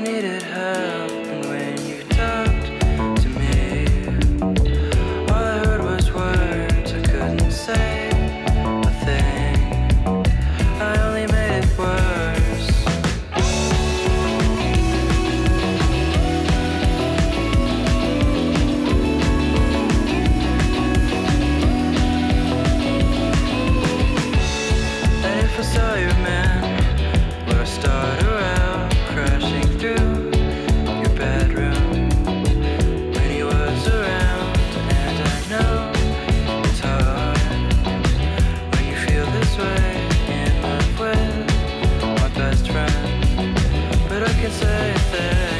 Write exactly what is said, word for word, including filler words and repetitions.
needed help, and when you talked to me, all I heard was words I couldn't say a thing. I only made it worse. And if I saw your man, would I start around crashing through your bedroom when he was around? And I know it's hard when you feel this way in love with my best friend, but I can say that